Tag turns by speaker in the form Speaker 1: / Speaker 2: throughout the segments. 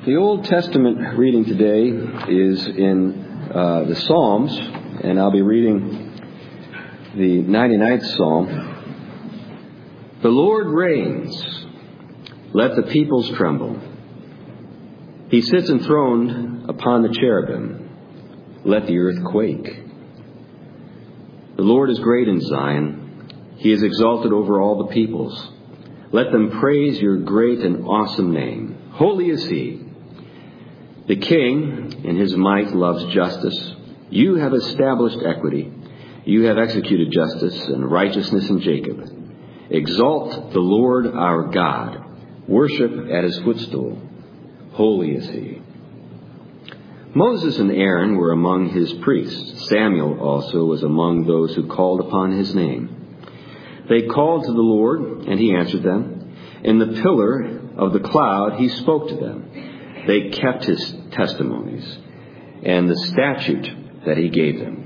Speaker 1: The Old Testament reading today is in the Psalms, and I'll be reading the 99th Psalm. The Lord reigns, let the peoples tremble. He sits enthroned upon the cherubim, let the earth quake. The Lord is great in Zion, He is exalted over all the peoples. Let them praise your great and awesome name. Holy is He. The King, in His might, loves justice. You have established equity. You have executed justice and righteousness in Jacob. Exalt the Lord our God. Worship at His footstool. Holy is He. Moses and Aaron were among His priests. Samuel also was among those who called upon His name. They called to the Lord, and He answered them. In the pillar of the cloud He spoke to them. They kept His testimonies and the statute that He gave them.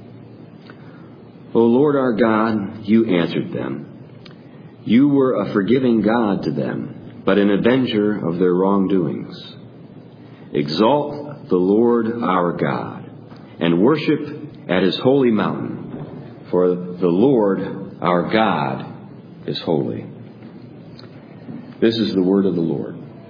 Speaker 1: O Lord our God, You answered them. You were a forgiving God to them, but an avenger of their wrongdoings. Exalt the Lord our God, and worship at His holy mountain, for the Lord our God is holy. This is the word of the Lord.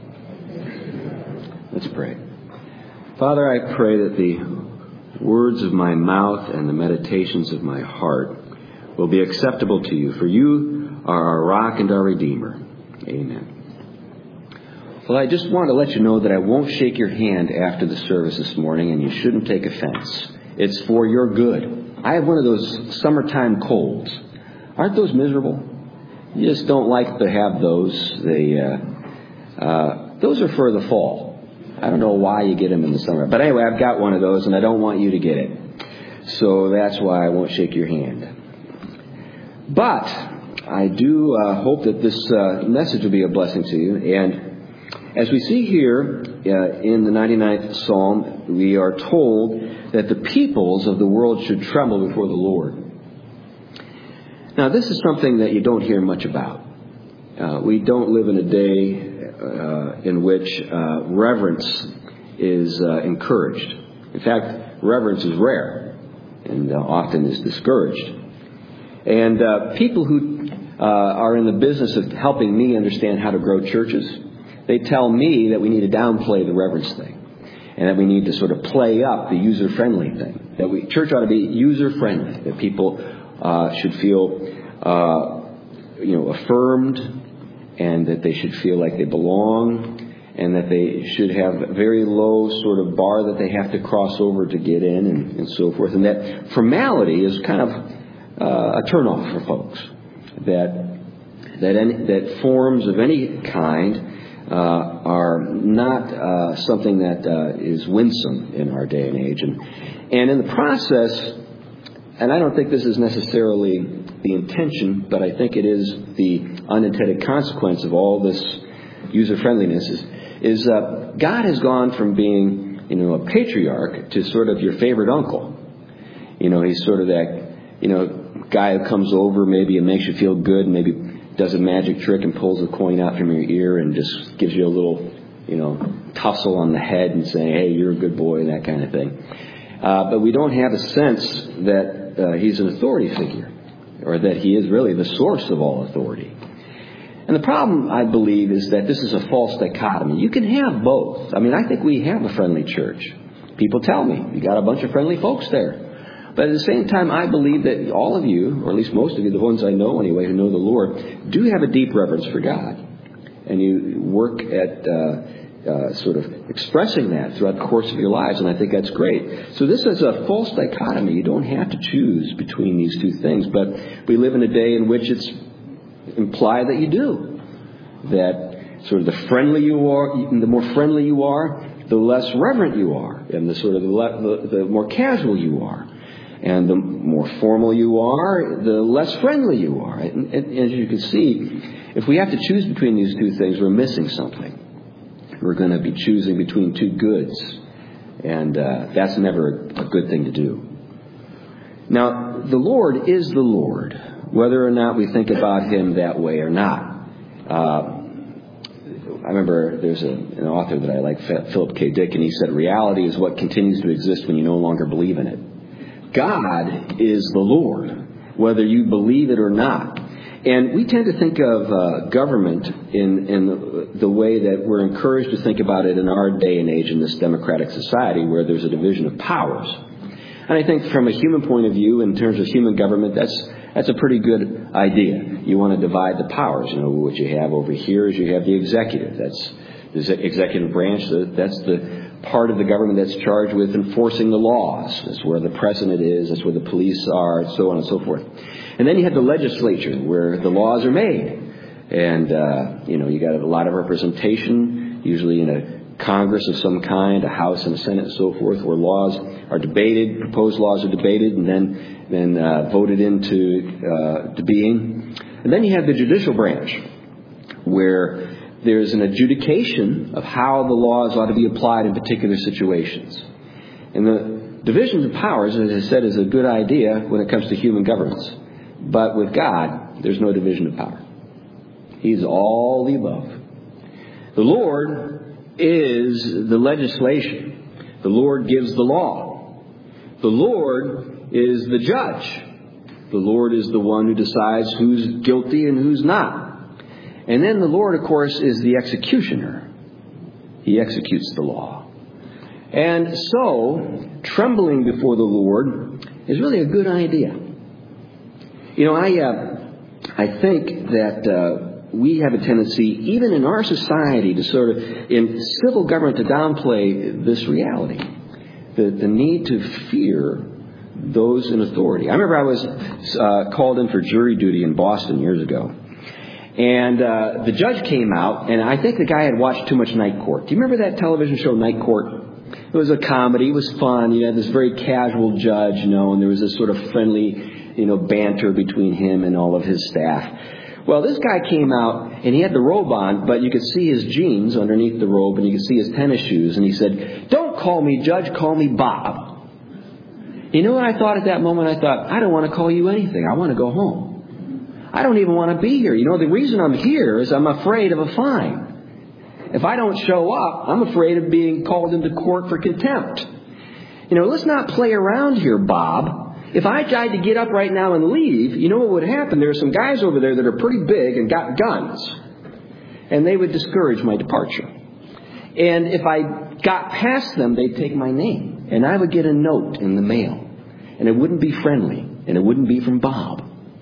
Speaker 1: Let's pray. Father, I pray that the words of my mouth and the meditations of my heart will be acceptable to You, for You are our rock and our Redeemer. Amen. Well, I just want to let you know that I won't shake your hand after the service this morning, and you shouldn't take offense. It's for your good. I have one of those summertime colds. Aren't those miserable? You just don't like to have those. Those are for the fall. I don't know why you get them in the summer. But anyway, I've got one of those, and I don't want you to get it. So that's why I won't shake your hand. But I do hope that this message will be a blessing to you. And as we see here in the 99th Psalm, we are told that the peoples of the world should tremble before the Lord. Now, this is something that you don't hear much about. We don't live in a day in which reverence is encouraged. In fact, reverence is rare and often is discouraged. And people who are in the business of helping me understand how to grow churches, they tell me that we need to downplay the reverence thing, and that we need to sort of play up the user-friendly thing. That church ought to be user-friendly. That people should feel, affirmed, and that they should feel like they belong, and that they should have a very low sort of bar that they have to cross over to get in, and so forth. And that formality is kind of a turnoff for folks. That forms of any kind are not something that is winsome in our day and age. And in the process, and I don't think this is necessarily the intention, but I think it is the unintended consequence of all this user-friendliness, is God has gone from being, a patriarch to sort of your favorite uncle. He's sort of that, guy who comes over maybe and makes you feel good, and maybe does a magic trick and pulls a coin out from your ear and just gives you a little, tussle on the head and saying, hey, you're a good boy, and that kind of thing. But we don't have a sense that he's an authority figure, or that he is really the source of all authority. And the problem, I believe, is that this is a false dichotomy. You can have both. I mean, I think we have a friendly church. People tell me, you got a bunch of friendly folks there. But at the same time, I believe that all of you, or at least most of you, the ones I know anyway, who know the Lord, do have a deep reverence for God. And you work at sort of expressing that throughout the course of your lives, and I think that's great. So this is a false dichotomy. You don't have to choose between these two things, but we live in a day in which it's implied that you do. That sort of the friendly you are, the more friendly you are, the less reverent you are, and the more casual you are. And the more formal you are, the less friendly you are. And as you can see, if we have to choose between these two things, we're missing something. We're going to be choosing between two goods. And that's never a good thing to do. Now, the Lord is the Lord, whether or not we think about Him that way or not. I remember there's an author that I like, Philip K. Dick, and he said, reality is what continues to exist when you no longer believe in it. God is the Lord, whether you believe it or not. And we tend to think of government in the way that we're encouraged to think about it in our day and age in this democratic society where there's a division of powers. And I think from a human point of view, in terms of human government, that's a pretty good idea. You want to divide the powers. You know, what you have over here is you have the executive. That's the executive branch. That's the part of the government that's charged with enforcing the laws. That's where the president is. That's where the police are, and so on and so forth. And then you have the legislature, where the laws are made. And, you got a lot of representation, usually in a Congress of some kind, a House and a Senate and so forth, where laws are debated, proposed laws are debated, and then voted into being. And then you have the judicial branch, where there's an adjudication of how the laws ought to be applied in particular situations. And the division of powers, as I said, is a good idea when it comes to human governments. But with God, there's no division of power. He's all the above. The Lord is the legislation. The Lord gives the law. The Lord is the judge. The Lord is the one who decides who's guilty and who's not. And then the Lord, of course, is the executioner. He executes the law. And so, trembling before the Lord is really a good idea. I think that we have a tendency, even in our society, to sort of, in civil government, to downplay this reality. The need to fear those in authority. I remember I was called in for jury duty in Boston years ago. And the judge came out, and I think the guy had watched too much Night Court. Do you remember that television show, Night Court? It was a comedy. It was fun. You had this very casual judge, and there was this sort of friendly, banter between him and all of his staff. Well, this guy came out, and he had the robe on, but you could see his jeans underneath the robe, and you could see his tennis shoes. And he said, "Don't call me Judge, call me Bob." You know what I thought at that moment? I thought, I don't want to call you anything. I want to go home. I don't even want to be here. The reason I'm here is I'm afraid of a fine. If I don't show up, I'm afraid of being called into court for contempt. Let's not play around here, Bob. If I tried to get up right now and leave, you know what would happen? There are some guys over there that are pretty big and got guns. And they would discourage my departure. And if I got past them, they'd take my name. And I would get a note in the mail. And it wouldn't be friendly. And it wouldn't be from Bob.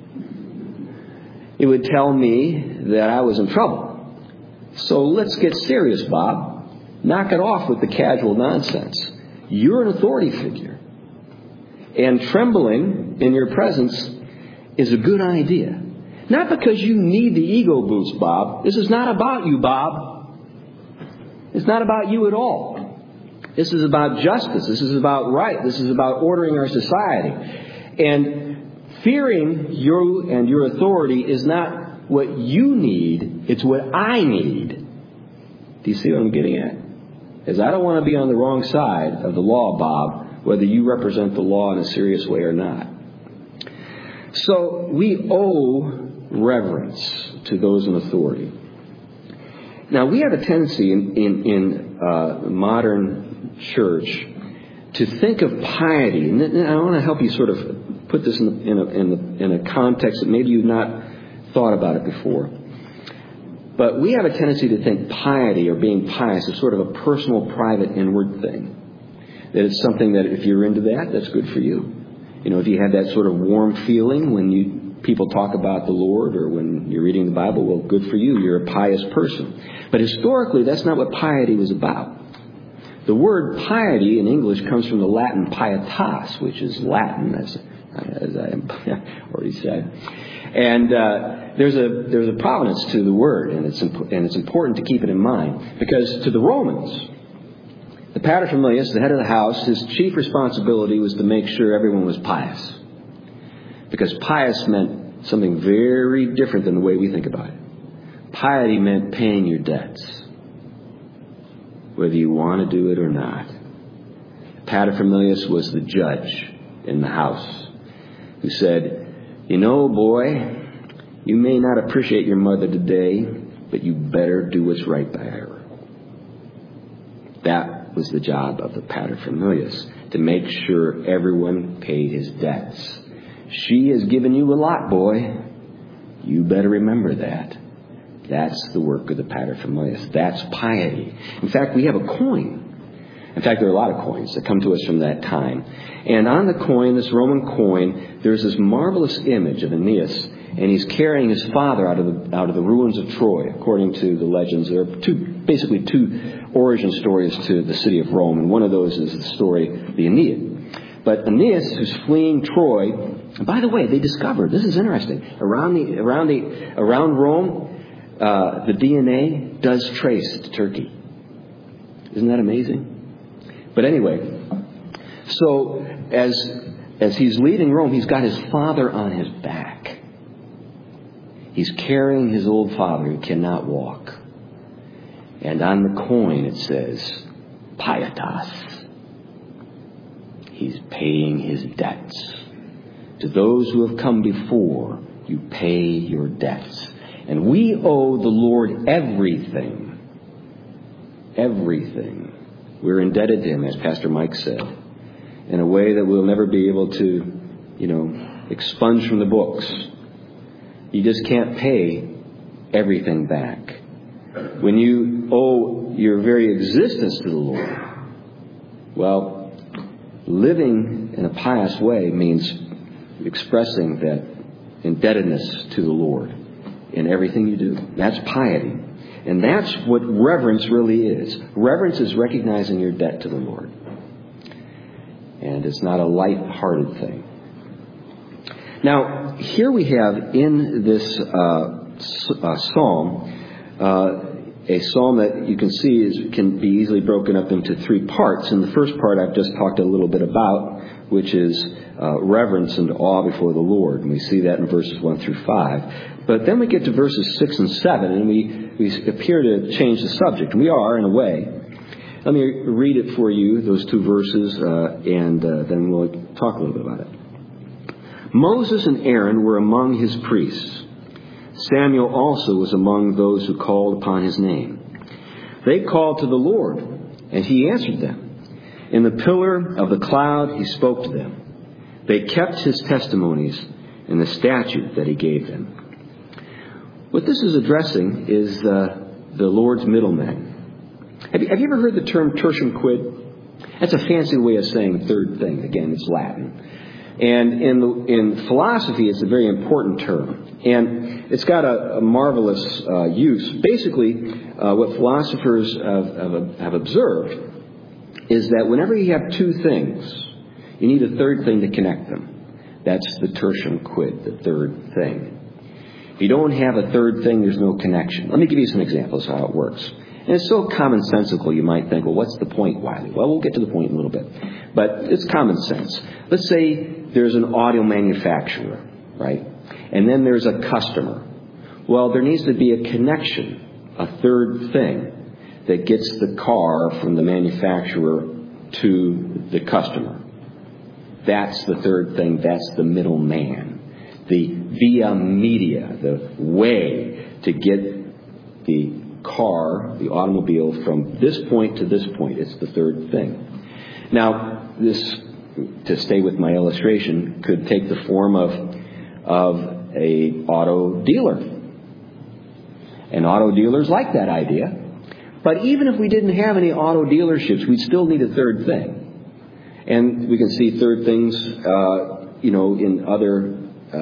Speaker 1: It would tell me that I was in trouble. So let's get serious, Bob. Knock it off with the casual nonsense. You're an authority figure. And trembling in your presence is a good idea. Not because you need the ego boost, Bob. This is not about you, Bob. It's not about you at all. This is about justice. This is about right. This is about ordering our society. And fearing you and your authority is not what you need. It's what I need. Do you see what I'm getting at? Is I don't want to be on the wrong side of the law, Bob, whether you represent the law in a serious way or not. So we owe reverence to those in authority. Now, we have a tendency in modern church to think of piety, and I want to help you sort of put this in a context that maybe you've not thought about it before. But we have a tendency to think piety or being pious is sort of a personal, private, inward thing. That it's something that if you're into that, that's good for you. If you have that sort of warm feeling when people talk about the Lord or when you're reading the Bible, well, good for you. You're a pious person. But historically, that's not what piety was about. The word piety in English comes from the Latin pietas, which is Latin, as I already said. And there's a provenance to the word, and it's important to keep it in mind. Because to the Romans, the paterfamilias, the head of the house, his chief responsibility was to make sure everyone was pious. Because pious meant something very different than the way we think about it. Piety meant paying your debts, whether you want to do it or not. Paterfamilias was the judge in the house who said, boy, you may not appreciate your mother today, but you better do what's right by her. That was the job of the paterfamilias, to make sure everyone paid his debts. She has given you a lot, boy. You better remember that. That's the work of the paterfamilias. That's piety. In fact, we have a coin. In fact, there are a lot of coins that come to us from that time. And on the coin, this Roman coin, there's this marvelous image of Aeneas, and he's carrying his father out of the ruins of Troy, according to the legends. There are basically two origin stories to the city of Rome, and one of those is the story of the Aeneid. But Aeneas, who's fleeing Troy, and by the way, they discovered, this is interesting, around Rome, the DNA does trace to Turkey. Isn't that amazing? But anyway, so as he's leaving Rome, he's got his father on his back. He's carrying his old father who cannot walk. And on the coin it says, Pietas. He's paying his debts. To those who have come before, you pay your debts. And we owe the Lord everything. Everything. We're indebted to him, as Pastor Mike said, in a way that we'll never be able to, expunge from the books. You just can't pay everything back. When you owe your very existence to the Lord, well, living in a pious way means expressing that indebtedness to the Lord in everything you do. That's piety. And that's what reverence really is. Reverence is recognizing your debt to the Lord. And it's not a light-hearted thing. Now, here we have in this psalm, a psalm that you can see can be easily broken up into three parts. And the first part I've just talked a little bit about, which is reverence and awe before the Lord. And we see that in verses 1 through 5. But then we get to verses 6 and 7, and we appear to change the subject. And we are, in a way. Let me read it for you, those two verses, and then we'll talk a little bit about it. Moses and Aaron were among his priests. Samuel also was among those who called upon his name. They called to the Lord, and he answered them. In the pillar of the cloud he spoke to them. They kept his testimonies and the statute that he gave them. What this is addressing is the Lord's middlemen. Have you ever heard the term tertium quid? That's a fancy way of saying third thing. Again, it's Latin. And in philosophy, it's a very important term. And it's got a marvelous use. Basically, what philosophers have observed is that whenever you have two things, you need a third thing to connect them. That's the tertium quid, the third thing. If you don't have a third thing, there's no connection. Let me give you some examples of how it works. And it's so commonsensical, you might think, well, what's the point, Wiley? Well, we'll get to the point in a little bit. But it's common sense. Let's say there's an audio manufacturer, right? And then there's a customer. Well, there needs to be a connection, a third thing, that gets the car from the manufacturer to the customer. That's the third thing. That's the middleman. The via media, the way to get the car, the automobile, from this point to this point. It's the third thing. Now, this, to stay with my illustration, could take the form of a auto dealer. And auto dealers like that idea. But even if we didn't have any auto dealerships, we'd still need a third thing. And we can see third things, in other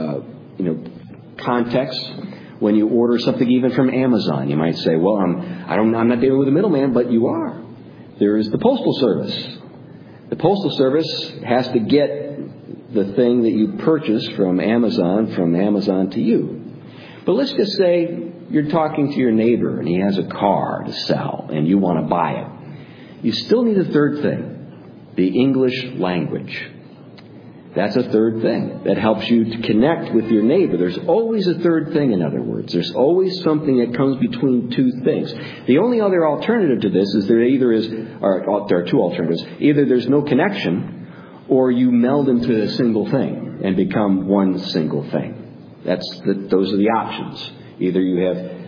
Speaker 1: contexts. When you order something even from Amazon, you might say, well, I'm not dealing with a middleman, but you are. There is the Postal Service. The Postal Service has to get the thing that you purchase from Amazon to you. But let's just say you're talking to your neighbor and he has a car to sell and you want to buy it. You still need a third thing, the English language. That's a third thing that helps you to connect with your neighbor. There's always a third thing, in other words. There's always something that comes between two things. The only other alternative to this is there are two alternatives. Either there's no connection, or you meld into a single thing and become one single thing. Those are the options. Either you have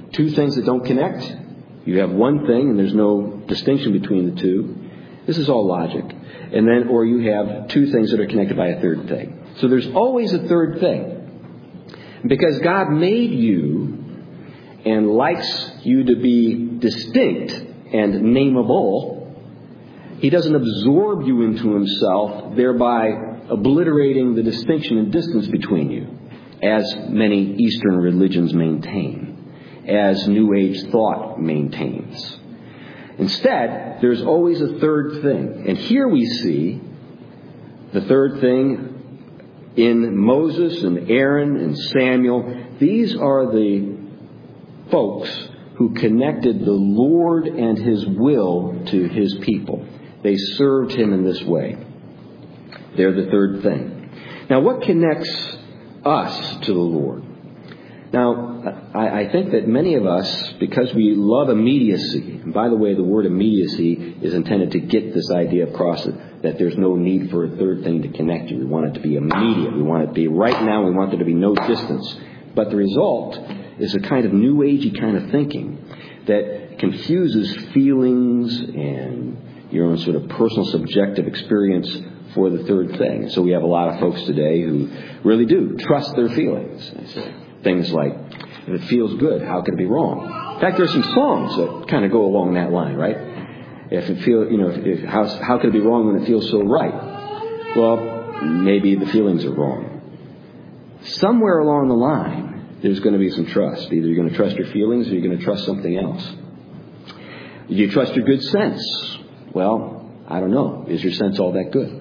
Speaker 1: two things that don't connect. You have one thing and there's no distinction between the two. This is all logic. And then, or you have two things that are connected by a third thing. So there's always a third thing. Because God made you and likes you to be distinct and nameable, He doesn't absorb you into Himself, thereby obliterating the distinction and distance between you, as many Eastern religions maintain, as New Age thought maintains. Instead, there's always a third thing. And here we see the third thing in Moses and Aaron and Samuel. These are the folks who connected the Lord and His will to His people. They served Him in this way. They're the third thing. Now, what connects us to the Lord? Now, I think that many of us, because we love immediacy, and by the way, the word immediacy is intended to get this idea across that there's no need for a third thing to connect you. We want it to be immediate. We want it to be right now. We want there to be no distance. But the result is a kind of new agey kind of thinking that confuses feelings and your own sort of personal subjective experience for the third thing. So we have a lot of folks today who really do trust their feelings. Things like, if it feels good, how could it be wrong? In fact, there's some songs that kind of go along that line, right? If it feels, how could it be wrong when it feels so right? Well, maybe the feelings are wrong. Somewhere along the line, there's going to be some trust. Either you're going to trust your feelings or you're going to trust something else. Do you trust your good sense? Well, I don't know. Is your sense all that good?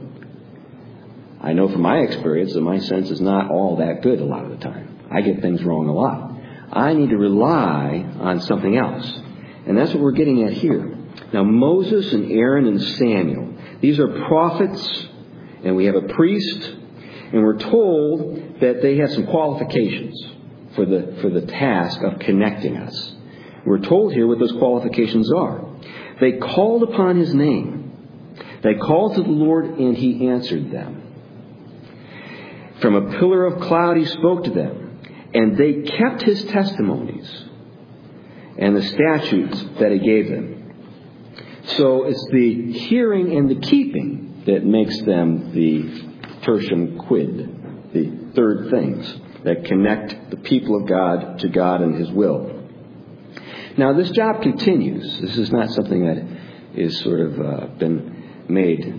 Speaker 1: I know from my experience that my sense is not all that good a lot of the time. I get things wrong a lot. I need to rely on something else. And that's what we're getting at here. Now, Moses and Aaron and Samuel, these are prophets, and we have a priest, and we're told that they have some qualifications for the task of connecting us. We're told here what those qualifications are. They called upon His name. They called to the Lord, and He answered them. From a pillar of cloud He spoke to them. And they kept His testimonies and the statutes that He gave them. So it's the hearing and the keeping that makes them the tertium quid, the third things that connect the people of God to God and His will. Now, this job continues. This is not something that is sort of been made,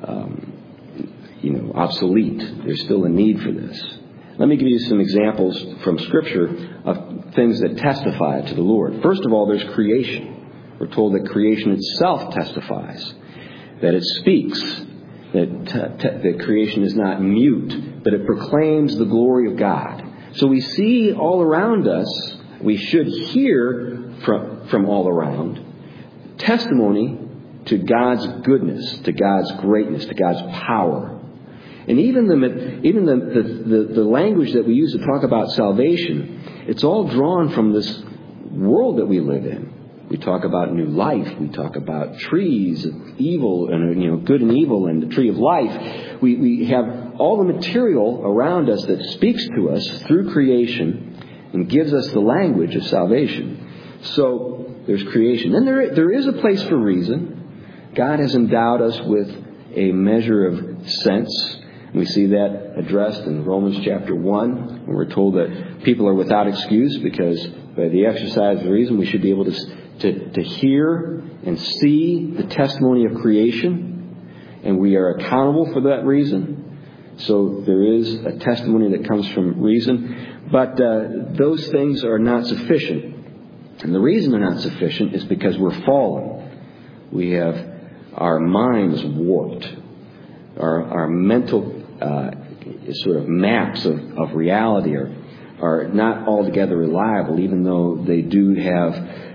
Speaker 1: obsolete. There's still a need for this. Let me give you some examples from Scripture of things that testify to the Lord. First of all, there's creation. We're told that creation itself testifies, that it speaks, that creation is not mute, but it proclaims the glory of God. So we see all around us, we should hear from all around, testimony to God's goodness, to God's greatness, to God's power. And even the language that we use to talk about salvation, it's all drawn from this world that we live in. We talk about new life. We talk about trees of evil and good and evil and the tree of life. We have all the material around us that speaks to us through creation and gives us the language of salvation. So there's creation. Then there is a place for reason. God has endowed us with a measure of sense. We see that addressed in Romans chapter 1, when we're told that people are without excuse because by the exercise of reason we should be able to hear and see the testimony of creation, and we are accountable for that reason. So there is a testimony that comes from reason, but those things are not sufficient. And the reason they're not sufficient is because we're fallen. We have our minds warped. Our mental sort of maps of reality are not altogether reliable, even though they do have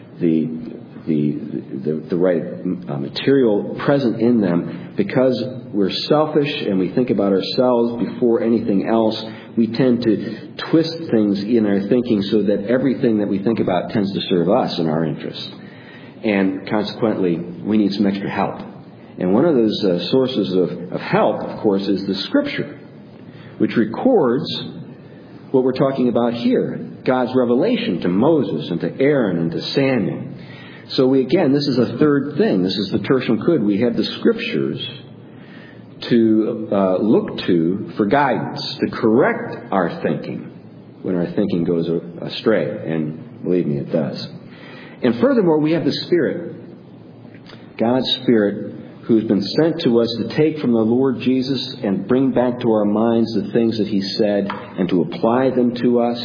Speaker 1: the right material present in them. Because we're selfish and we think about ourselves before anything else, we tend to twist things in our thinking so that everything that we think about tends to serve us and our interests. And consequently, we need some extra help. And one of those sources of help, of course, is the Scripture, which records what we're talking about here, God's revelation to Moses and to Aaron and to Samuel. So this is a third thing. This is the tertium quid. We have the Scriptures to look to for guidance, to correct our thinking when our thinking goes astray. And believe me, it does. And furthermore, we have the Spirit, God's Spirit, who's been sent to us to take from the Lord Jesus and bring back to our minds the things that He said and to apply them to us,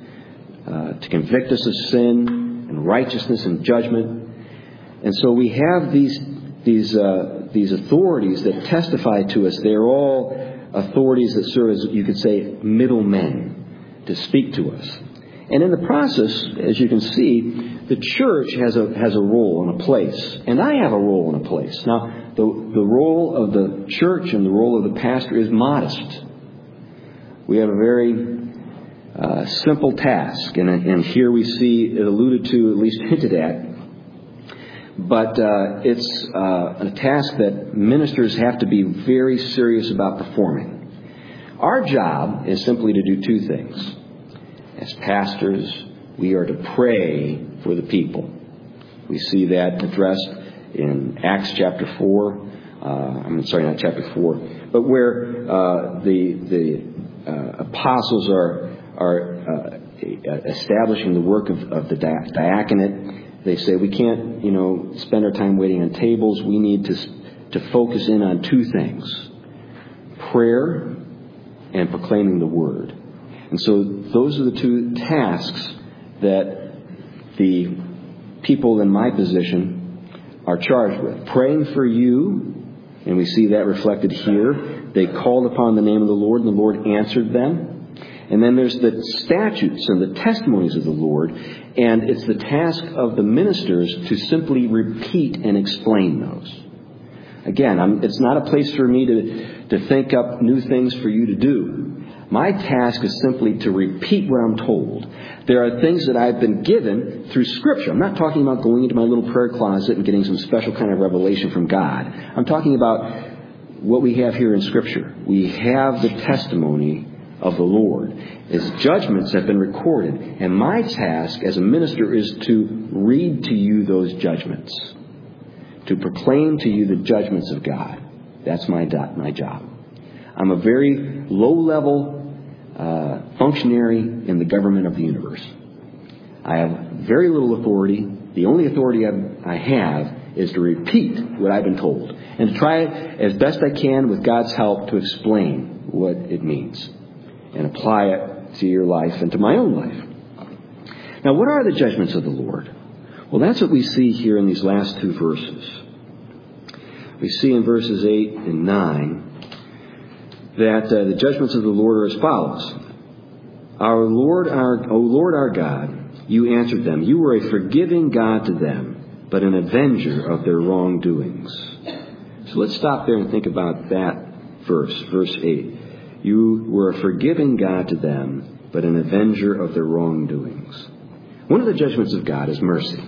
Speaker 1: to convict us of sin and righteousness and judgment. And so we have these authorities that testify to us. They're all authorities that serve as, you could say, middlemen to speak to us. And in the process, as you can see, the church has a role and a place. And I have a role and a place. Now, the role of the church and the role of the pastor is modest. We have a very simple task. And here we see it alluded to, at least hinted at. But it's a task that ministers have to be very serious about performing. Our job is simply to do two things. As pastors, we are to pray for the people. We see that addressed in Acts chapter 4. Not chapter 4, but where the apostles are establishing the work of the diaconate. They say we can't, spend our time waiting on tables. We need to focus in on two things: prayer and proclaiming the word. And so those are the two tasks that the people in my position are charged with. Praying for you, and we see that reflected here. They called upon the name of the Lord, and the Lord answered them. And then there's the statutes and the testimonies of the Lord, and it's the task of the ministers to simply repeat and explain those. Again, it's not a place for me to think up new things for you to do. My task is simply to repeat what I'm told. There are things that I've been given through Scripture. I'm not talking about going into my little prayer closet and getting some special kind of revelation from God. I'm talking about what we have here in Scripture. We have the testimony of the Lord. His judgments have been recorded. And my task as a minister is to read to you those judgments. To proclaim to you the judgments of God. That's my job. I'm a very low-level functionary in the government of the universe. I have very little authority. The only authority I have is to repeat what I've been told and to try as best I can with God's help to explain what it means and apply it to your life and to my own life. Now, what are the judgments of the Lord? Well, that's what we see here in these last two verses. We see in verses 8 and 9 that the judgments of the Lord are as follows. O Lord our God, you answered them. You were a forgiving God to them, but an avenger of their wrongdoings. So let's stop there and think about that verse 8. You were a forgiving God to them, but an avenger of their wrongdoings. One of the judgments of God is mercy.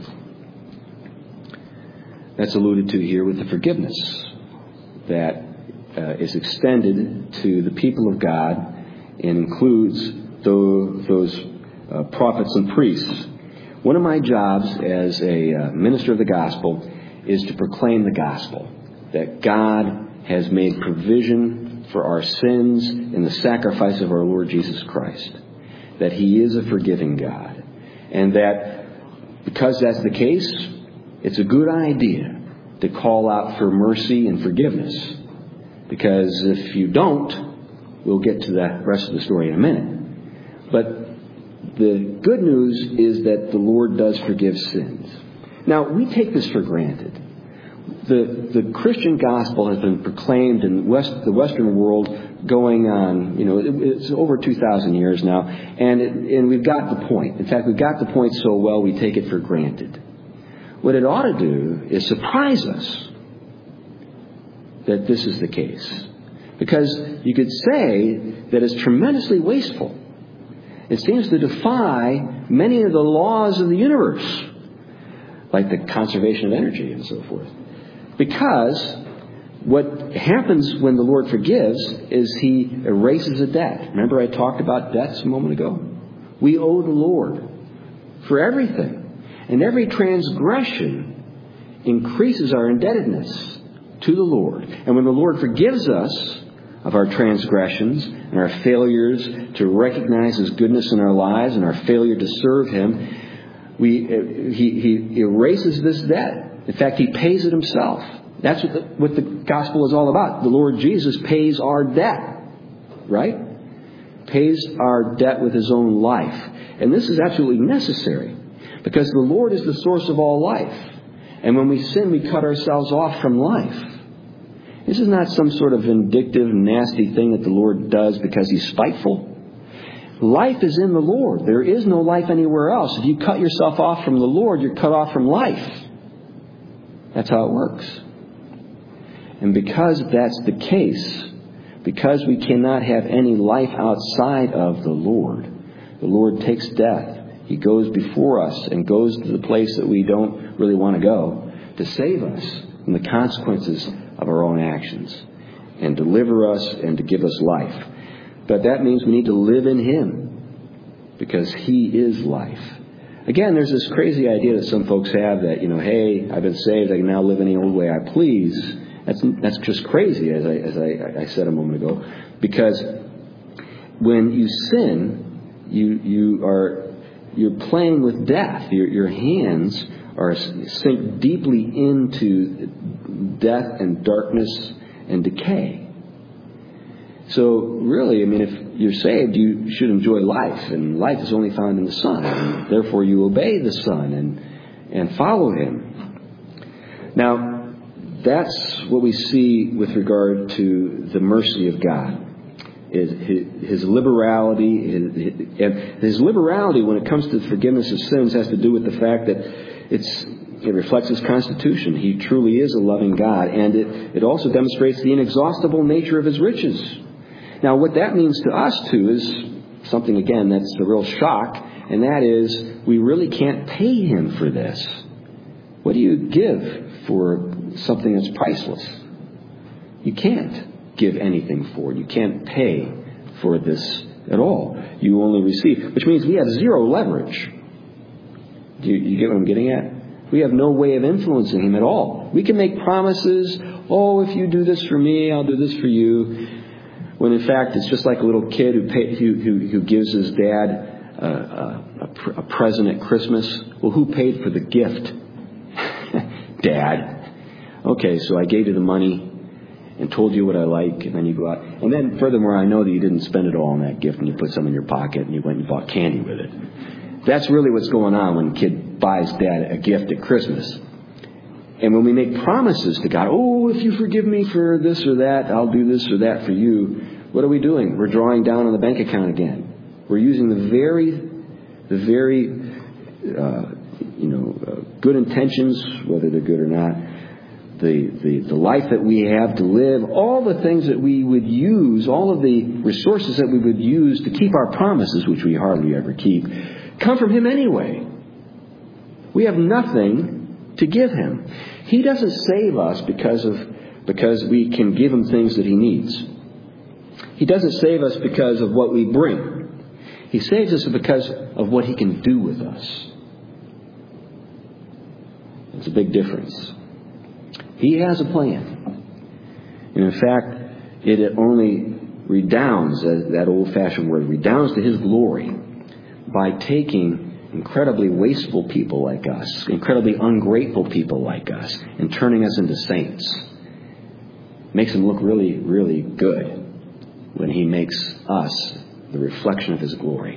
Speaker 1: That's alluded to here with the forgiveness that is extended to the people of God and includes those prophets and priests. One of my jobs as a minister of the gospel is to proclaim the gospel, that God has made provision for our sins in the sacrifice of our Lord Jesus Christ, that He is a forgiving God, and that because that's the case, it's a good idea to call out for mercy and forgiveness. Because if you don't, we'll get to the rest of the story in a minute. But the good news is that the Lord does forgive sins. Now, we take this for granted. The Christian gospel has been proclaimed in the Western world going on, it's over 2,000 years now. And we've got the point. In fact, we've got the point so well we take it for granted. What it ought to do is surprise us that this is the case. Because you could say that it's tremendously wasteful. It seems to defy many of the laws of the universe, like the conservation of energy and so forth. Because what happens when the Lord forgives is He erases a debt. Remember I talked about debts a moment ago? We owe the Lord for everything. And every transgression increases our indebtedness to the Lord. And when the Lord forgives us of our transgressions and our failures to recognize His goodness in our lives and our failure to serve Him, He erases this debt. In fact, He pays it Himself. That's what the gospel is all about. The Lord Jesus pays our debt, right? Pays our debt with His own life. And this is absolutely necessary because the Lord is the source of all life. And when we sin, we cut ourselves off from life. This is not some sort of vindictive, nasty thing that the Lord does because He's spiteful. Life is in the Lord. There is no life anywhere else. If you cut yourself off from the Lord, you're cut off from life. That's how it works. And because that's the case, because we cannot have any life outside of the Lord takes death. He goes before us and goes to the place that we don't really want to go to save us from the consequences of our own actions and deliver us and to give us life. But that means we need to live in Him because He is life. Again, there's this crazy idea that some folks have that, hey, I've been saved, I can now live any old way I please. That's just crazy, as I said a moment ago, because when you sin, you're playing with death. Your hands are sink deeply into death and darkness and decay. So really, if you're saved, you should enjoy life, and life is only found in the Son. And therefore, you obey the Son and follow Him. Now, that's what we see with regard to the mercy of God. His liberality, and His liberality when it comes to the forgiveness of sins has to do with the fact that it reflects His constitution. He truly is a loving God, and it also demonstrates the inexhaustible nature of His riches. Now, what that means to us too is something again that's a real shock, and that is we really can't pay Him for this. What do you give for something that's priceless? You can't give anything for it. You can't pay for this at all. You only receive, which means we have zero leverage. Do you get what I'm getting at? We have no way of influencing Him at all. We can make promises. Oh, if you do this for me, I'll do this for you. When in fact, it's just like a little kid who gives his dad a present at Christmas. Well, who paid for the gift? Dad. Okay, so I gave you the money and told you what I like, and then you go out. And then, furthermore, I know that you didn't spend it all on that gift, and you put some in your pocket, and you went and bought candy with it. That's really what's going on when a kid buys Dad a gift at Christmas. And when we make promises to God, oh, if you forgive me for this or that, I'll do this or that for you. What are we doing? We're drawing down on the bank account again. We're using the very good intentions, whether they're good or not, the life that we have to live, all the things that we would use, all of the resources that we would use to keep our promises, which we hardly ever keep, come from Him anyway. We have nothing to give Him. He doesn't save us because we can give Him things that He needs. He doesn't save us because of what we bring. He saves us because of what He can do with us. It's a big difference. He has a plan. And in fact, it only redounds, that old-fashioned word, redounds to His glory by taking incredibly wasteful people like us, incredibly ungrateful people like us, and turning us into saints. Makes Him look really, really good when He makes us the reflection of His glory.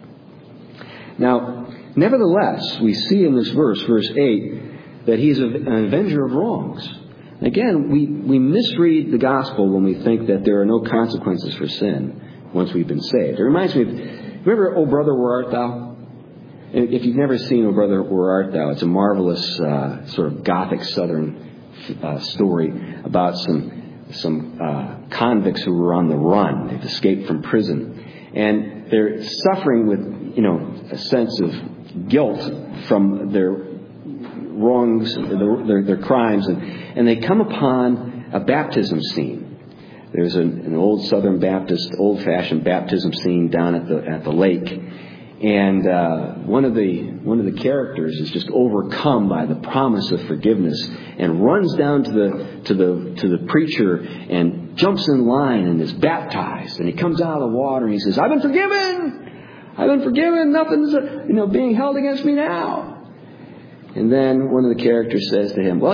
Speaker 1: Now, nevertheless, we see in this verse 8, that He's an avenger of wrongs. Again, we misread the gospel when we think that there are no consequences for sin once we've been saved. It reminds me of, remember, O Brother, Where Art Thou? If you've never seen O Brother, Where Art Thou, it's a marvelous sort of Gothic Southern story about some convicts who were on the run. They've escaped from prison. And they're suffering with, a sense of guilt from their wrongs, their crimes, and they come upon a baptism scene. There's an old Southern Baptist, old-fashioned baptism scene down at the lake, and one of the characters is just overcome by the promise of forgiveness and runs down to the preacher and jumps in line and is baptized. And he comes out of the water and he says, "I've been forgiven. I've been forgiven. Nothing's being held against me now." And then one of the characters says to him, "Well,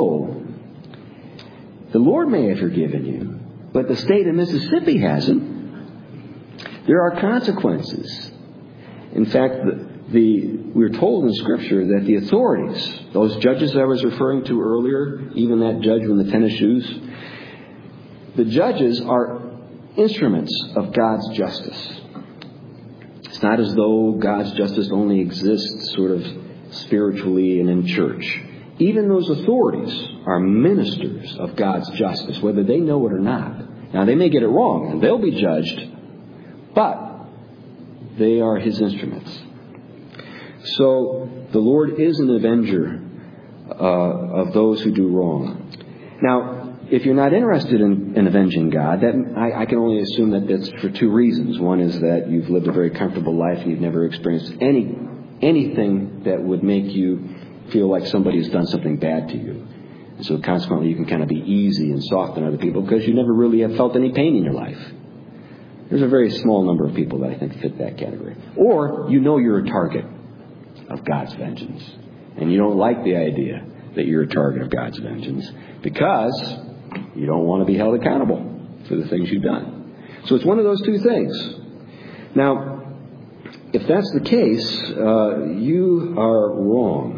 Speaker 1: the Lord may have forgiven you, but the state of Mississippi hasn't. There are consequences." In fact, we're told in Scripture that the authorities, those judges I was referring to earlier, even that judge with the tennis shoes, the judges are instruments of God's justice. It's not as though God's justice only exists sort of spiritually and in church. Even those authorities are ministers of God's justice, whether they know it or not. Now, they may get it wrong, and they'll be judged, but they are His instruments. So, the Lord is an avenger of those who do wrong. Now, if you're not interested in avenging God, I can only assume that that's for two reasons. One is that you've lived a very comfortable life and you've never experienced anything that would make you feel like somebody's done something bad to you. And so consequently you can kind of be easy and soft on other people because you never really have felt any pain in your life. There's a very small number of people that I think fit that category. Or you're a target of God's vengeance. And you don't like the idea that you're a target of God's vengeance because you don't want to be held accountable for the things you've done. So it's one of those two things. Now, if that's the case, you are wrong.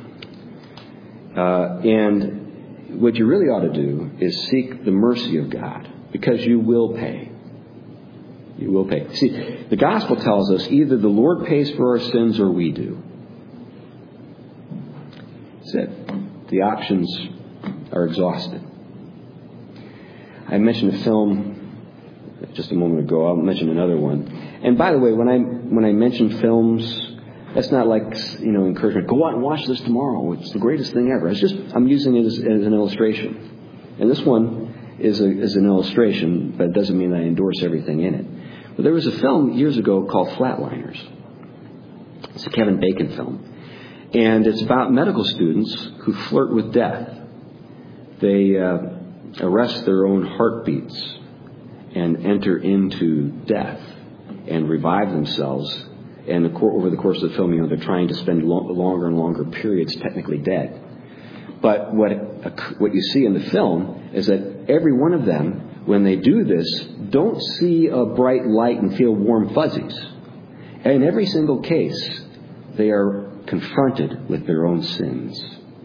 Speaker 1: And what you really ought to do is seek the mercy of God, because you will pay. You will pay. See, the gospel tells us either the Lord pays for our sins or we do. That's it. The options are exhausted. I mentioned a film just a moment ago. I'll mention another one. And by the way, when I mention films, that's not like, encouragement. Go out and watch this tomorrow. It's the greatest thing ever. I'm using it as an illustration. And this one is an illustration, but it doesn't mean I endorse everything in it. But there was a film years ago called Flatliners. It's a Kevin Bacon film. And it's about medical students who flirt with death. They arrest their own heartbeats and enter into death and revive themselves. And over the course of the film, they're trying to spend longer and longer periods technically dead. But what you see in the film is that every one of them, when they do this, don't see a bright light and feel warm fuzzies. And in every single case, they are confronted with their own sins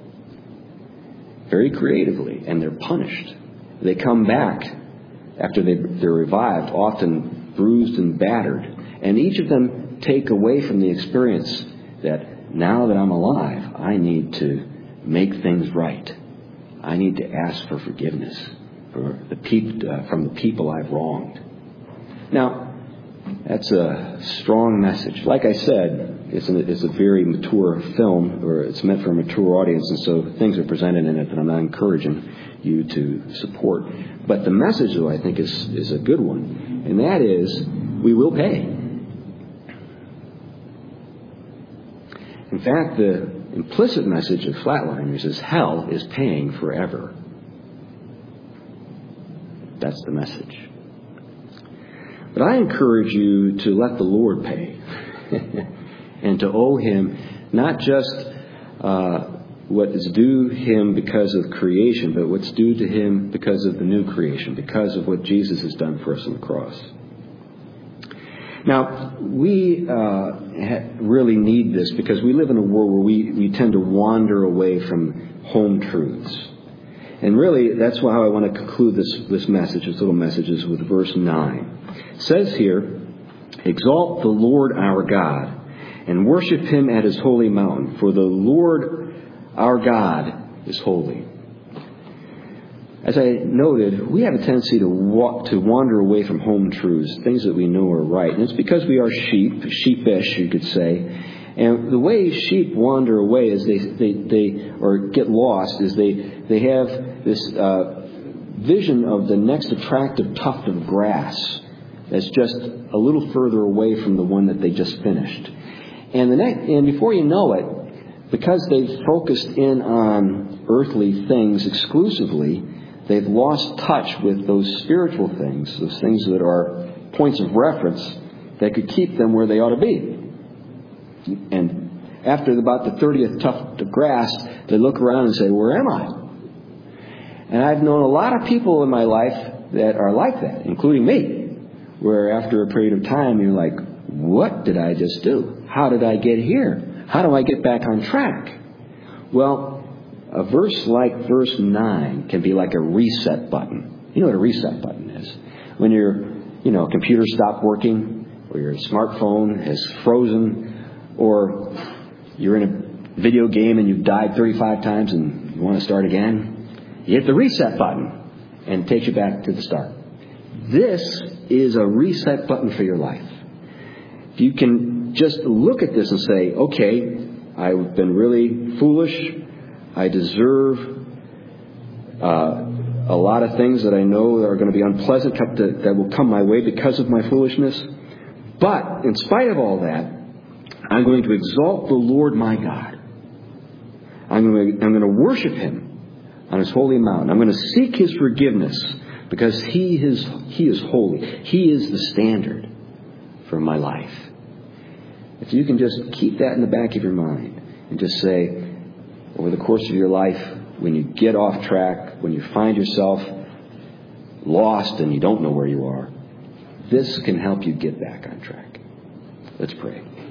Speaker 1: very creatively, and they're punished. They come back after they're revived, often bruised and battered. And each of them take away from the experience that now that I'm alive, I need to make things right. I need to ask for forgiveness from the people I've wronged. Now, that's a strong message. Like I said, it's a very mature film, or it's meant for a mature audience, and so things are presented in it that I'm not encouraging you to support. But the message, though, I think is a good one, and that is, we will pay. In fact, the implicit message of Flatliners is hell is paying forever. That's the message. But I encourage you to let the Lord pay and to owe Him not just what is due Him because of creation, but what's due to Him because of the new creation, because of what Jesus has done for us on the cross. Now, we really need this because we live in a world where we tend to wander away from home truths. And really, that's how I want to conclude this message, this little message, is with verse 9. It says here, "Exalt the Lord our God, and worship Him at His holy mountain, for the Lord our God is holy." As I noted, we have a tendency to wander away from home truths, things that we know are right. And it's because we are sheepish, you could say. And the way sheep wander away is they or get lost is they have this vision of the next attractive tuft of grass that's just a little further away from the one that they just finished. And before you know it, because they've focused in on earthly things exclusively, they've lost touch with those spiritual things, those things that are points of reference that could keep them where they ought to be. And after about the 30th tuft of grass, they look around and say, where am I? And I've known a lot of people in my life that are like that, including me, where after a period of time you're like, what did I just do? How did I get here? How do I get back on track? Well, a verse like verse 9 can be like a reset button. You know what a reset button is? When your computer stopped working, or your smartphone has frozen, or you're in a video game and you've died 35 times and you want to start again, you hit the reset button and it takes you back to the start. This is a reset button for your life. If you can just look at this and say, okay, I've been really foolish. I deserve a lot of things that I know are going to be unpleasant that will come my way because of my foolishness. But in spite of all that, I'm going to exalt the Lord my God. I'm going to worship Him on His holy mountain. I'm going to seek His forgiveness because He is holy. He is the standard for my life. If you can just keep that in the back of your mind and just say, over the course of your life, when you get off track, when you find yourself lost and you don't know where you are, this can help you get back on track. Let's pray.